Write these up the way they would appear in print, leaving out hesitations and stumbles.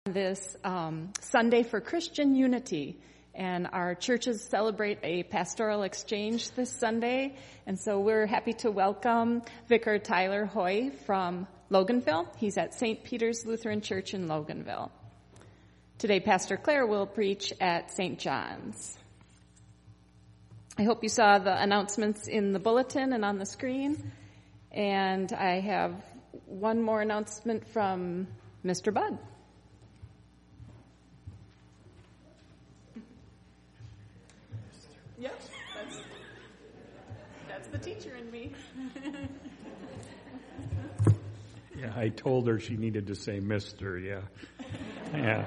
This Sunday for Christian Unity, and our churches celebrate a pastoral exchange this Sunday, and so we're happy to welcome Vicar Tyler Hoy from Loganville. He's at St. Peter's Lutheran Church in Loganville. Today, Pastor Claire will preach at St. John's. I hope you saw the announcements in the bulletin and on the screen, and I have one more announcement from Mr. Budd. Yep, that's the teacher in me. Yeah, I told her she needed to say Mr. Yeah.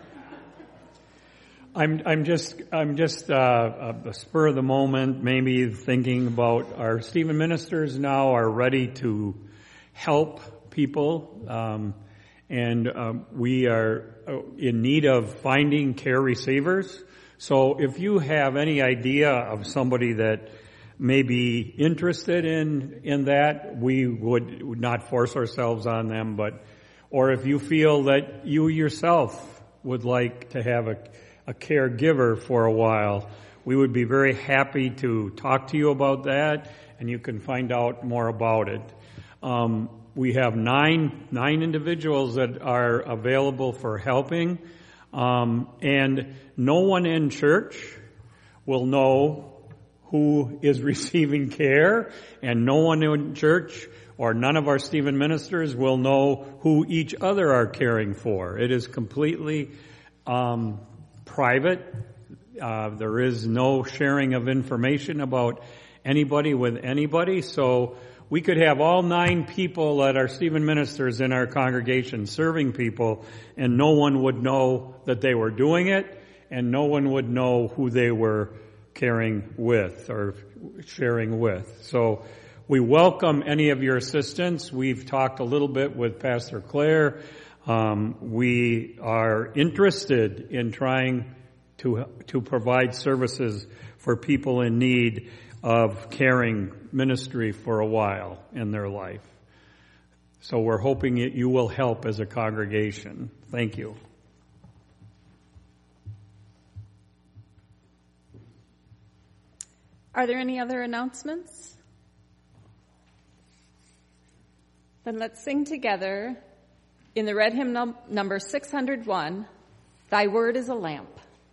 I'm just a spur of the moment, maybe thinking about our Stephen ministers now are ready to help people, and we are in need of finding care receivers. So if you have any idea of somebody that may be interested in that, we would not force ourselves on them, or if you feel that you yourself would like to have a caregiver for a while, we would be very happy to talk to you about that, and you can find out more about it. We have nine individuals that are available for helping. And no one in church will know who is receiving care, and no one in church or none of our Stephen ministers will know who each other are caring for. It is completely private. There is no sharing of information about anybody with anybody, so we could have all 9 people that are Stephen ministers in our congregation serving people, and no one would know that they were doing it, and no one would know who they were caring with or sharing with. So we welcome any of your assistance. We've talked a little bit with Pastor Claire. We are interested in trying to provide services for people in need of caring ministry for a while in their life. So we're hoping that you will help as a congregation. Thank you. Are there any other announcements? Then let's sing together in the red hymn number 601, Thy Word is a Lamp.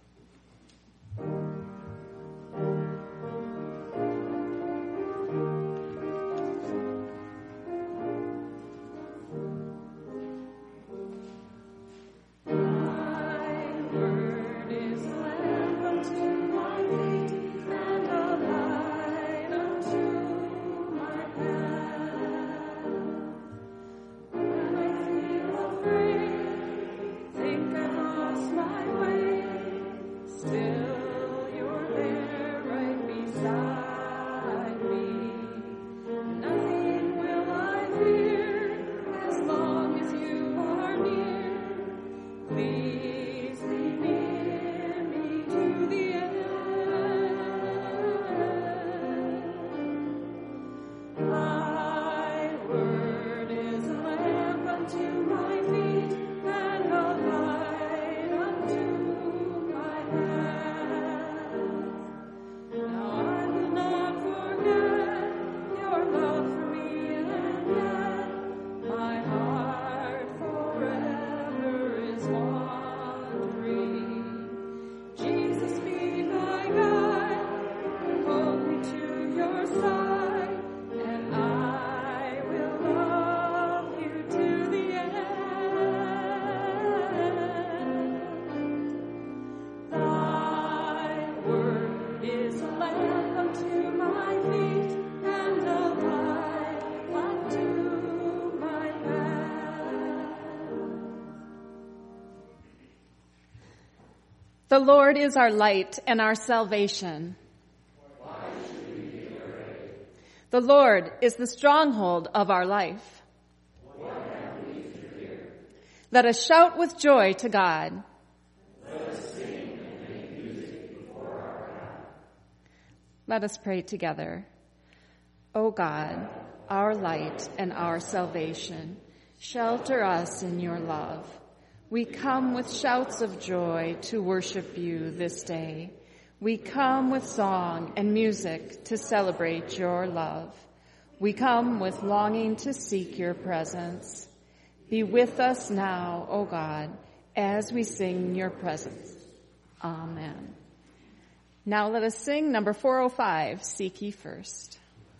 The Lord is our light and our salvation. Why should we be afraid? The Lord is the stronghold of our life. What have we to fear? Let us shout with joy to God. Let us sing and make music before our God. Let us pray together. O God, our light and our salvation, shelter us in your love. We come with shouts of joy to worship you this day. We come with song and music to celebrate your love. We come with longing to seek your presence. Be with us now, O God, as we sing your presence. Amen. Now let us sing number 405, Seek Ye First.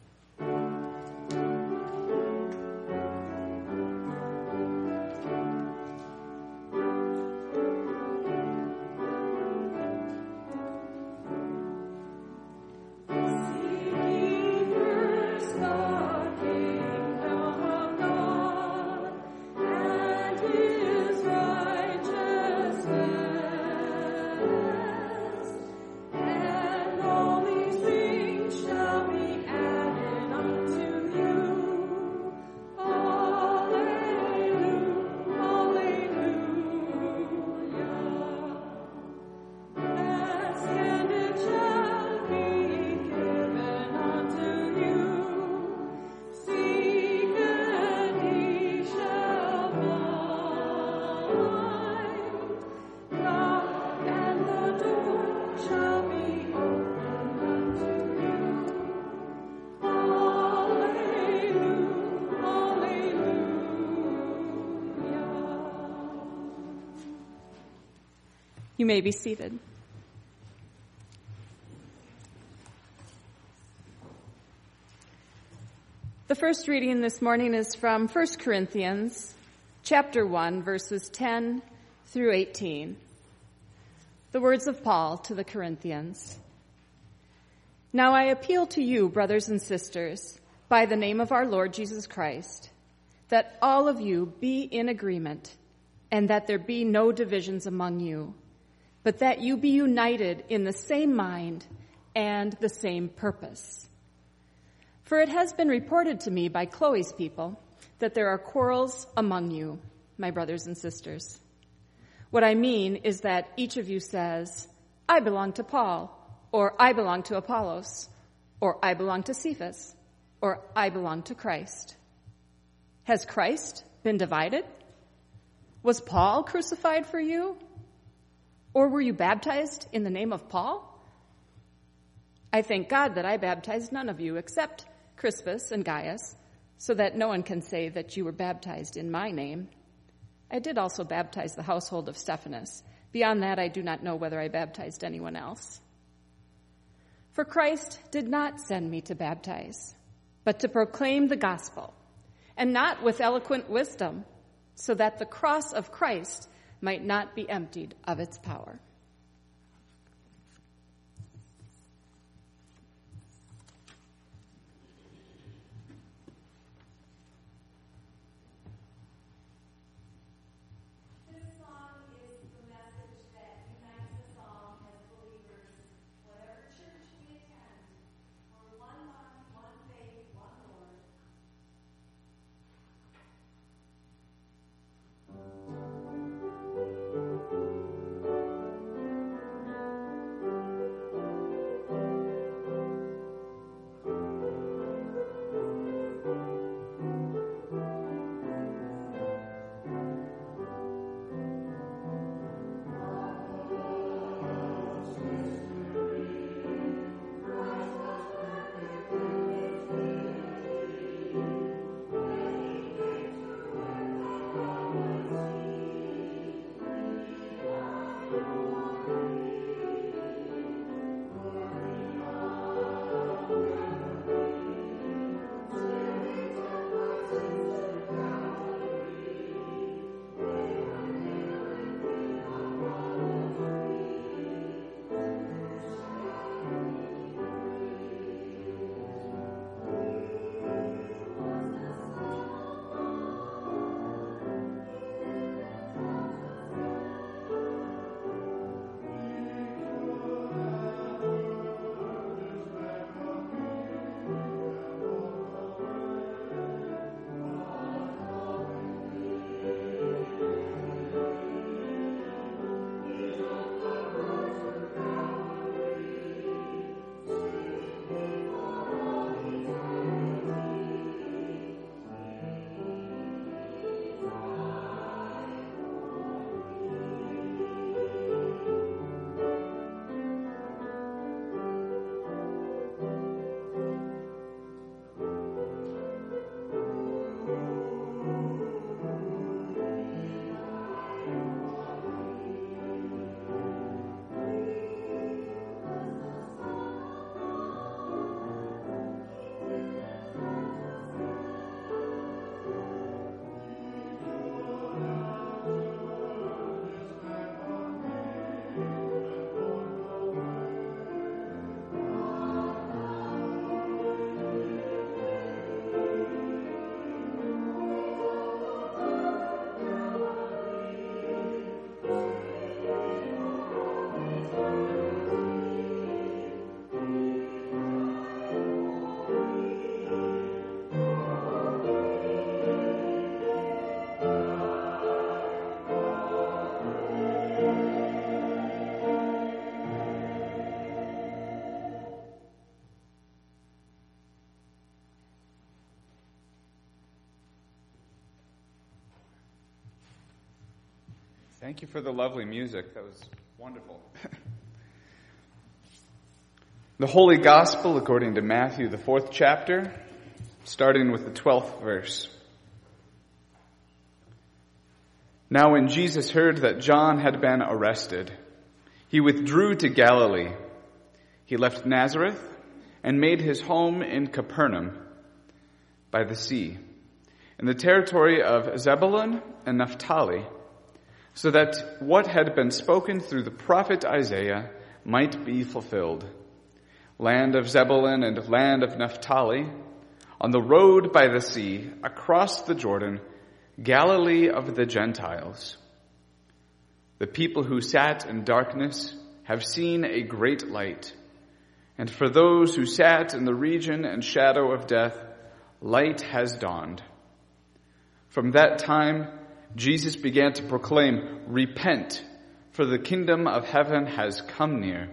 You may be seated. The first reading this morning is from 1 Corinthians chapter 1, verses 10 through 18. The words of Paul to the Corinthians. Now I appeal to you, brothers and sisters, by the name of our Lord Jesus Christ, that all of you be in agreement, and that there be no divisions among you, but that you be united in the same mind and the same purpose. For it has been reported to me by Chloe's people that there are quarrels among you, my brothers and sisters. What I mean is that each of you says, I belong to Paul, or I belong to Apollos, or I belong to Cephas, or I belong to Christ. Has Christ been divided? Was Paul crucified for you? Or were you baptized in the name of Paul? I thank God that I baptized none of you except Crispus and Gaius, so that no one can say that you were baptized in my name. I did also baptize the household of Stephanas. Beyond that, I do not know whether I baptized anyone else. For Christ did not send me to baptize, but to proclaim the gospel, and not with eloquent wisdom, so that the cross of Christ might not be emptied of its power. Thank you for the lovely music. That was wonderful. The Holy Gospel according to Matthew, the 4th chapter, starting with the 12th verse. Now when Jesus heard that John had been arrested, he withdrew to Galilee. He left Nazareth and made his home in Capernaum by the sea, in the territory of Zebulun and Naphtali, so that what had been spoken through the prophet Isaiah might be fulfilled. Land of Zebulun and land of Naphtali, on the road by the sea, across the Jordan, Galilee of the Gentiles. The people who sat in darkness have seen a great light, and for those who sat in the region and shadow of death, light has dawned. From that time, Jesus began to proclaim, "Repent, for the kingdom of heaven has come near."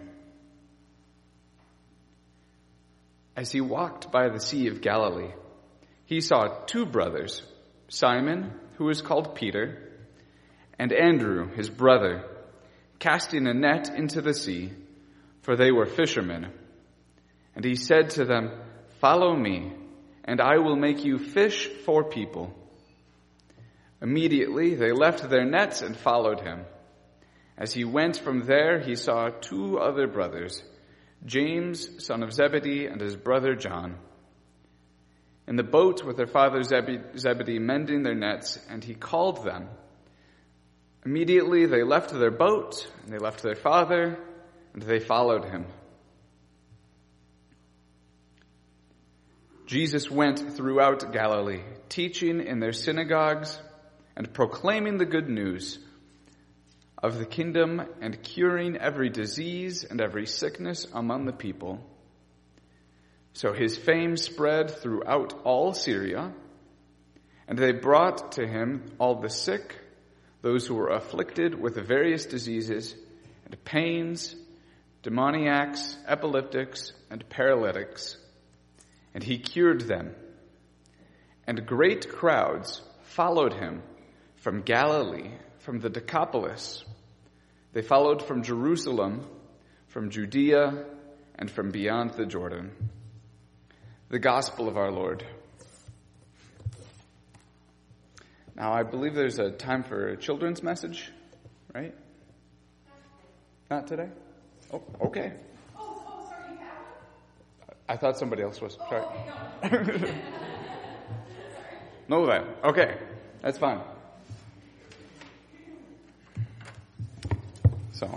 As he walked by the Sea of Galilee, he saw two brothers, Simon, who is called Peter, and Andrew, his brother, casting a net into the sea, for they were fishermen. And he said to them, "Follow me, and I will make you fish for people." Immediately they left their nets and followed him. As he went from there, he saw two other brothers, James, son of Zebedee, and his brother John, in the boat with their father Zebedee, mending their nets, and he called them. Immediately they left their boat, and they left their father, and they followed him. Jesus went throughout Galilee, teaching in their synagogues and proclaiming the good news of the kingdom and curing every disease and every sickness among the people. So his fame spread throughout all Syria, and they brought to him all the sick, those who were afflicted with various diseases and pains, demoniacs, epileptics, and paralytics, and he cured them. And great crowds followed him from Galilee, from the Decapolis. They followed from Jerusalem, from Judea, and from beyond the Jordan. The Gospel of our Lord. Now, I believe there's a time for a children's message, right? Not today? Oh, okay. Oh, sorry, you have one? I thought somebody else was. Sorry. Okay, No, then. Okay. That's fine. So,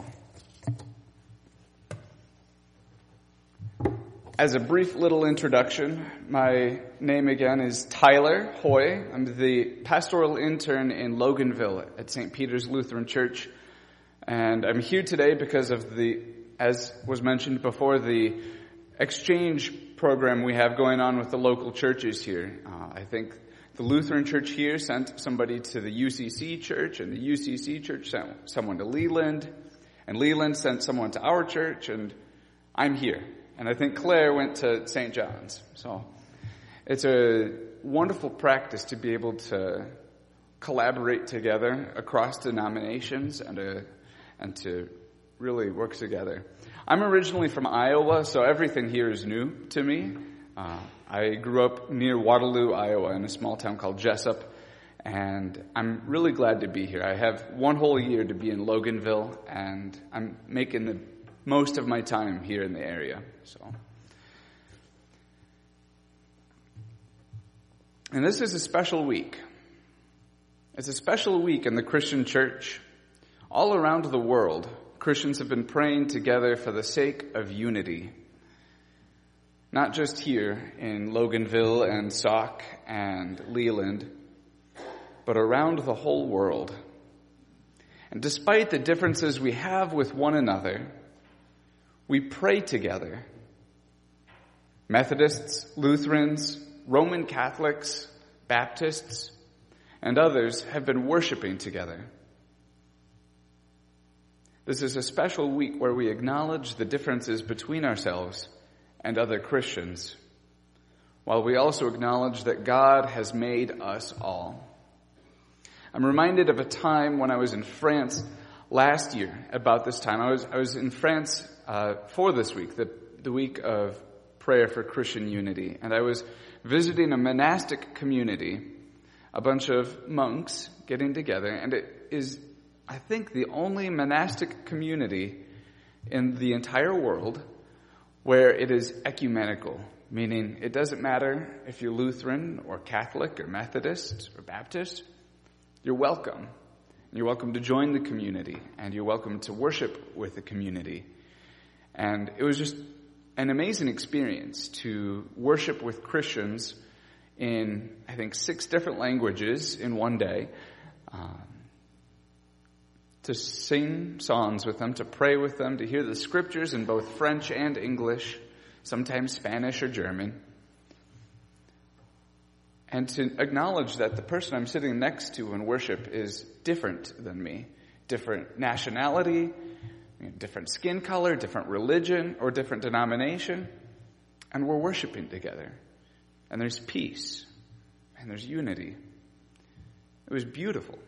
as a brief little introduction, my name again is Tyler Hoy. I'm the pastoral intern in Loganville at St. Peter's Lutheran Church. And I'm here today because of as was mentioned before, the exchange program we have going on with the local churches here. I think the Lutheran Church here sent somebody to the UCC Church, and the UCC Church sent someone to Leland, and Leland sent someone to our church, and I'm here. And I think Claire went to St. John's. So it's a wonderful practice to be able to collaborate together across denominations and to really work together. I'm originally from Iowa, so everything here is new to me. I grew up near Waterloo, Iowa, in a small town called Jessup, and I'm really glad to be here. I have one whole year to be in Loganville, and I'm making the most of my time here in the area. And this is a special week. It's a special week in the Christian church. All around the world, Christians have been praying together for the sake of unity. Not just here in Loganville and Sauk and Leland, but around the whole world. And despite the differences we have with one another, we pray together. Methodists, Lutherans, Roman Catholics, Baptists, and others have been worshiping together. This is a special week where we acknowledge the differences between ourselves and other Christians, while we also acknowledge that God has made us all. I'm reminded of a time when I was in France last year about this time. I was in France for this week, the week of prayer for Christian unity. And I was visiting a monastic community, a bunch of monks getting together. And it is, I think, the only monastic community in the entire world where it is ecumenical, meaning it doesn't matter if you're Lutheran or Catholic or Methodist or Baptist. You're welcome. You're welcome to join the community, and you're welcome to worship with the community. And it was just an amazing experience to worship with Christians in, I think, 6 different languages in one day, to sing songs with them, to pray with them, to hear the scriptures in both French and English, sometimes Spanish or German, and to acknowledge that the person I'm sitting next to in worship is different than me, different nationality, different skin color, different religion, or different denomination, and we're worshiping together. And there's peace, and there's unity. It was beautiful.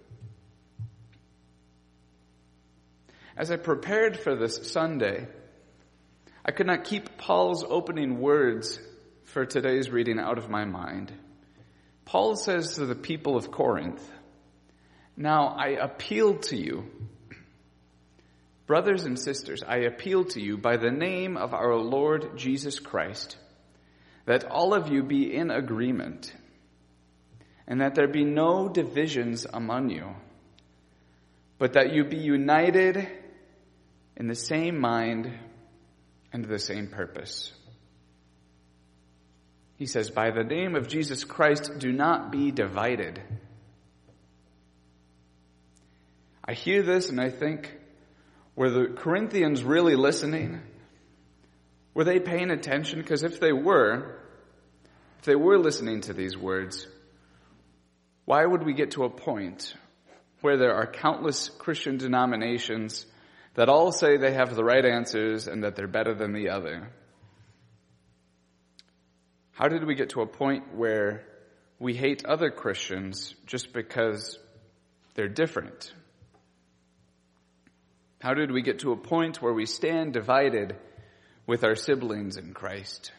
As I prepared for this Sunday, I could not keep Paul's opening words for today's reading out of my mind. Paul says to the people of Corinth, "Now I appeal to you, brothers and sisters, I appeal to you by the name of our Lord Jesus Christ, that all of you be in agreement, and that there be no divisions among you, but that you be united in the same mind and the same purpose." He says, by the name of Jesus Christ, do not be divided. I hear this and I think, were the Corinthians really listening? Were they paying attention? Because if they were listening to these words, why would we get to a point where there are countless Christian denominations that all say they have the right answers and that they're better than the other? How did we get to a point where we hate other Christians just because they're different? How did we get to a point where we stand divided with our siblings in Christ?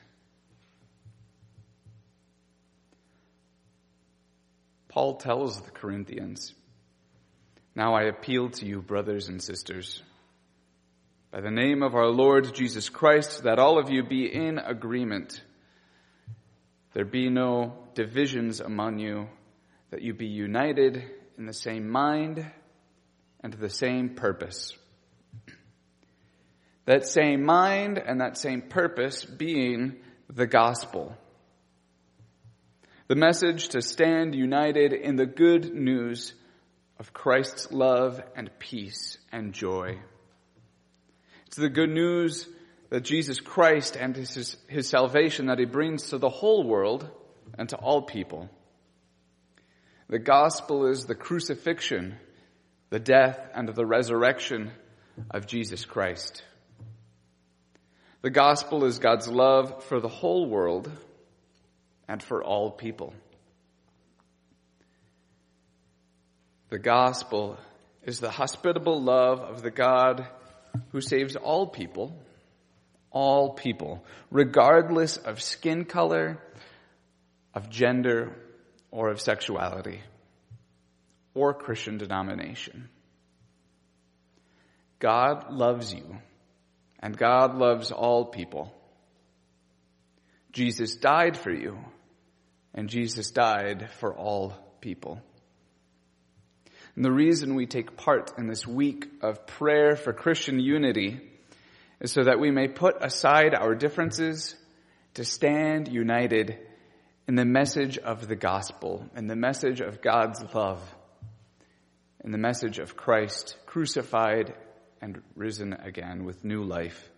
Paul tells the Corinthians, "Now I appeal to you, brothers and sisters, by the name of our Lord Jesus Christ, that all of you be in agreement. There be no divisions among you, that you be united in the same mind and the same purpose." That same mind and that same purpose being the gospel. The message to stand united in the good news of Christ's love and peace and joy. It's the good news that Jesus Christ and his salvation that he brings to the whole world and to all people. The gospel is the crucifixion, the death, and the resurrection of Jesus Christ. The gospel is God's love for the whole world and for all people. The gospel is the hospitable love of the God who saves all people, regardless of skin color, of gender, or of sexuality, or Christian denomination. God loves you, and God loves all people. Jesus died for you, and Jesus died for all people. And the reason we take part in this week of prayer for Christian unity is so that we may put aside our differences to stand united in the message of the gospel, in the message of God's love, in the message of Christ crucified and risen again with new life.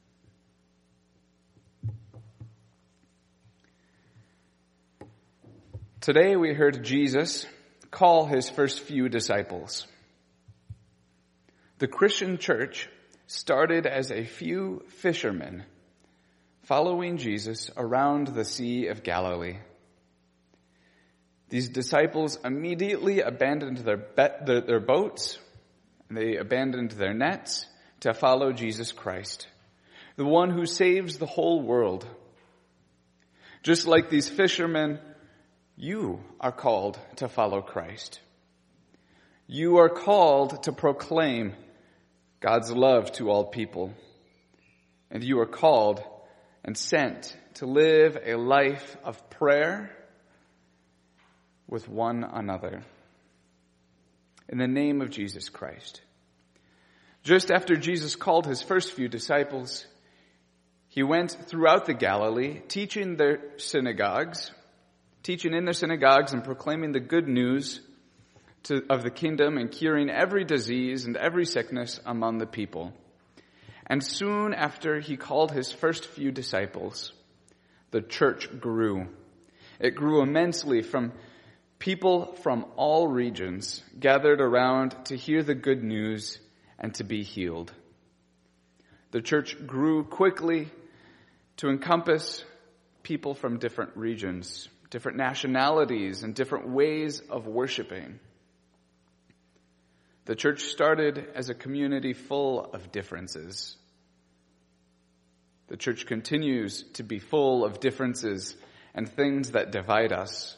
Today we heard Jesus call his first few disciples. The Christian church started as a few fishermen following Jesus around the Sea of Galilee. These disciples immediately abandoned their boats, and they abandoned their nets to follow Jesus Christ, the one who saves the whole world. Just like these fishermen, you are called to follow Christ. You are called to proclaim God's love to all people. And you are called and sent to live a life of prayer with one another. In the name of Jesus Christ. Just after Jesus called his first few disciples, he went throughout the Galilee, teaching in their synagogues and proclaiming the good news of the kingdom and curing every disease and every sickness among the people. And soon after he called his first few disciples, the church grew. It grew immensely from people from all regions gathered around to hear the good news and to be healed. The church grew quickly to encompass people from different regions, different nationalities, and different ways of worshiping. The church started as a community full of differences. The church continues to be full of differences and things that divide us.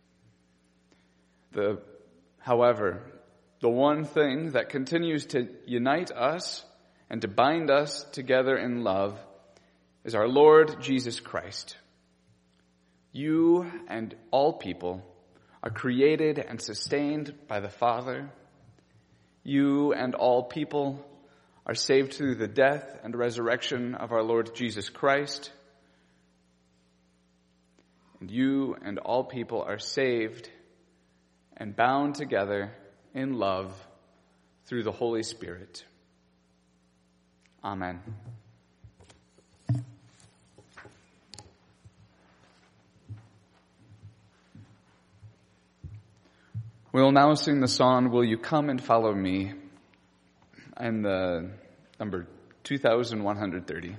However, the one thing that continues to unite us and to bind us together in love is our Lord Jesus Christ. You and all people are created and sustained by the Father. You and all people are saved through the death and resurrection of our Lord Jesus Christ. And you and all people are saved and bound together in love through the Holy Spirit. Amen. We'll now sing the song, Will You Come and Follow Me, and the number 2130.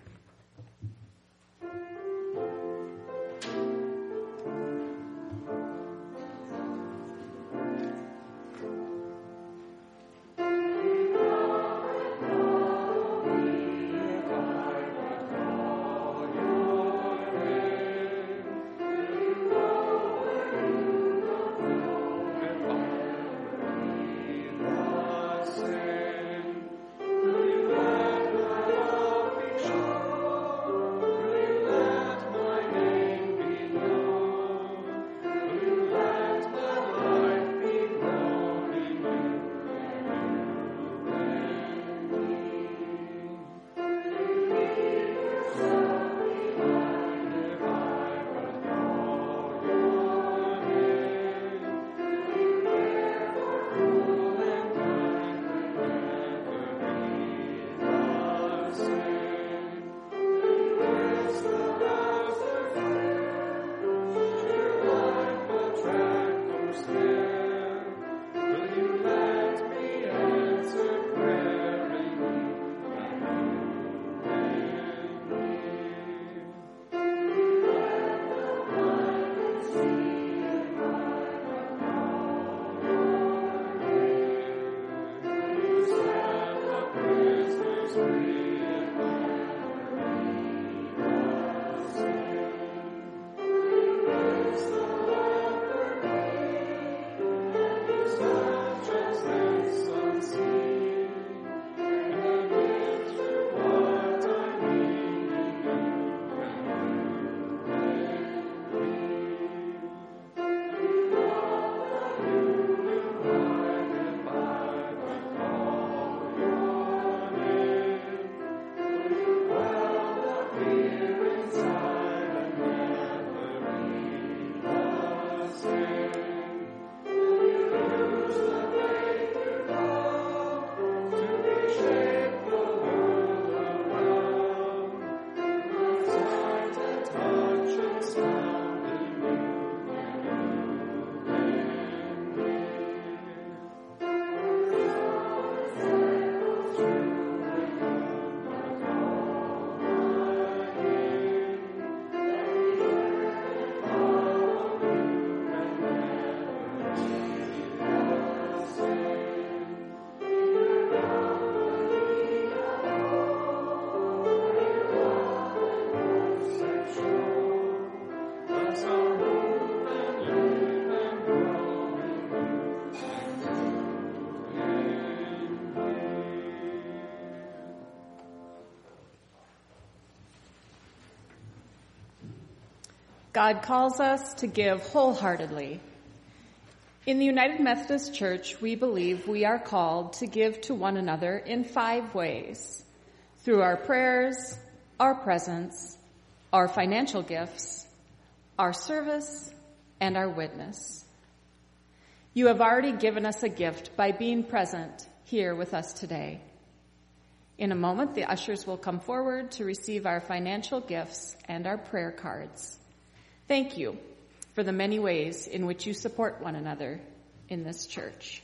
God calls us to give wholeheartedly. In the United Methodist Church, we believe we are called to give to one another in 5 ways: through our prayers, our presence, our financial gifts, our service, and our witness. You have already given us a gift by being present here with us today. In a moment, the ushers will come forward to receive our financial gifts and our prayer cards. Thank you for the many ways in which you support one another in this church.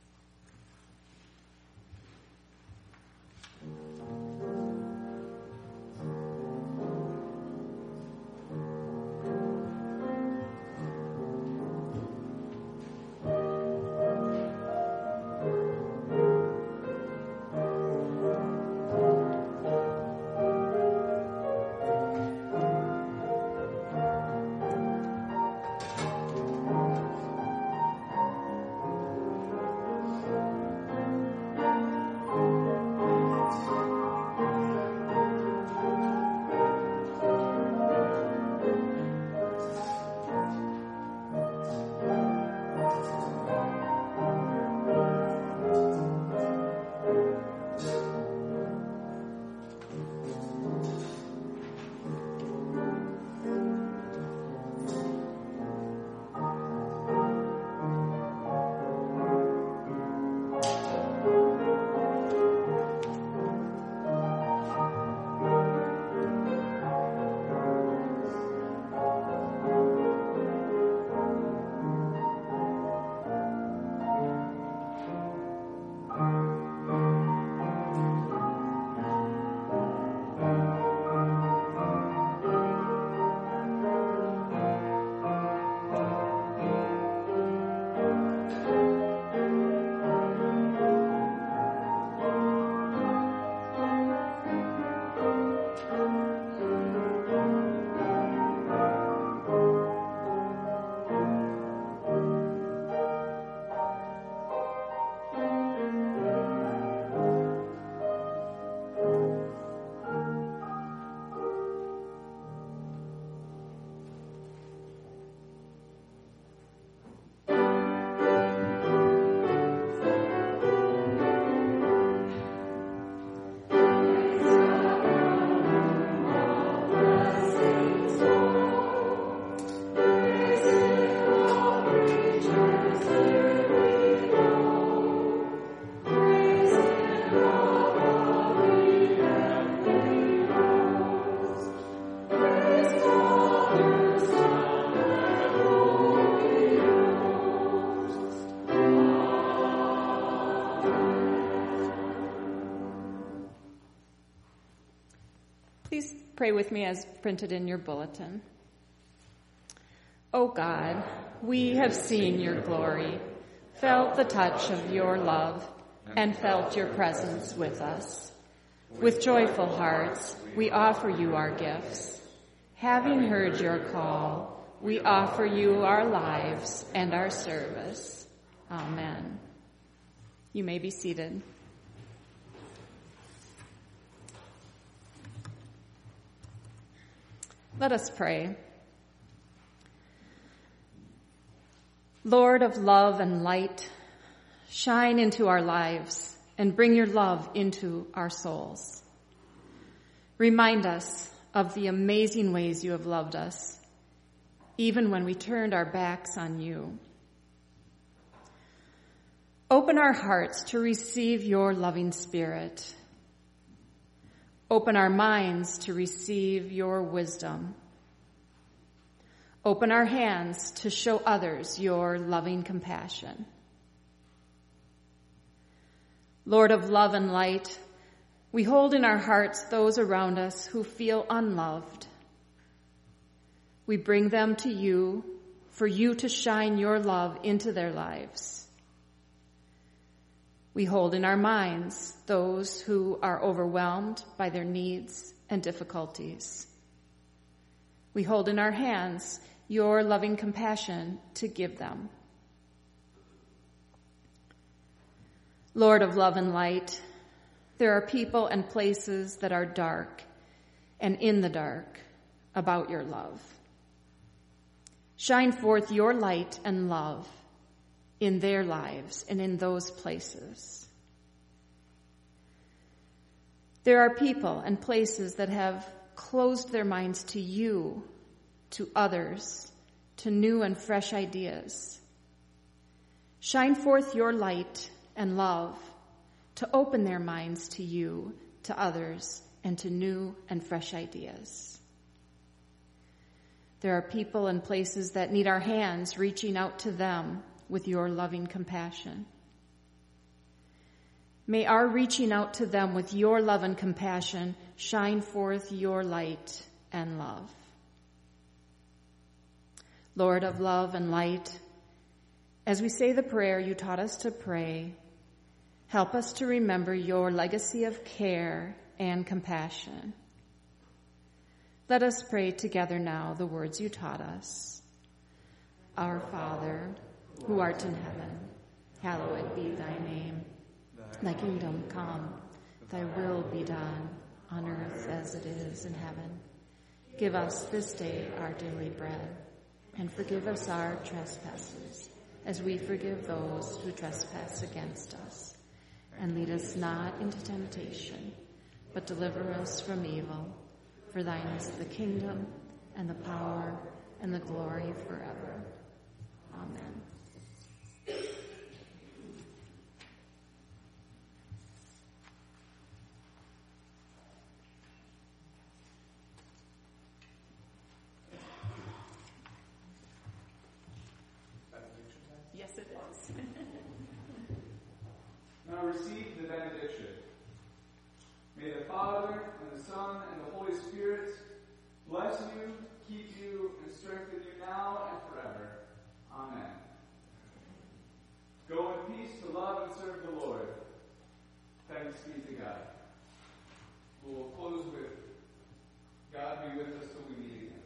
Please pray with me as printed in your bulletin. O God, we have seen your glory, felt the touch of your love, and felt your presence with us. With joyful hearts, we offer you our gifts. Having heard your call, we offer you our lives and our service. Amen. You may be seated. Let us pray. Lord of love and light, shine into our lives and bring your love into our souls. Remind us of the amazing ways you have loved us, even when we turned our backs on you. Open our hearts to receive your loving spirit. Open our minds to receive your wisdom. Open our hands to show others your loving compassion. Lord of love and light, we hold in our hearts those around us who feel unloved. We bring them to you for you to shine your love into their lives. We hold in our minds those who are overwhelmed by their needs and difficulties. We hold in our hands your loving compassion to give them. Lord of love and light, there are people and places that are dark and in the dark about your love. Shine forth your light and love in their lives and in those places. There are people and places that have closed their minds to you, to others, to new and fresh ideas. Shine forth your light and love to open their minds to you, to others, and to new and fresh ideas. There are people and places that need our hands reaching out to them with your loving compassion. May our reaching out to them with your love and compassion shine forth your light and love. Lord of love and light, as we say the prayer you taught us to pray, help us to remember your legacy of care and compassion. Let us pray together now the words you taught us. Our Father, who art in heaven, hallowed be thy name. Thy kingdom come, thy will be done, on earth as it is in heaven. Give us this day our daily bread, and forgive us our trespasses, as we forgive those who trespass against us. And lead us not into temptation, but deliver us from evil. For thine is the kingdom, and the power, and the glory forever. Amen. Yes, it is. Now receive the benediction. May the Father, and the Son, and the Holy Spirit bless you, keep you, and strengthen you now and forever. Amen. Go in peace to love and serve the Lord. Thanks be to God. We will close with God be with us till we meet again.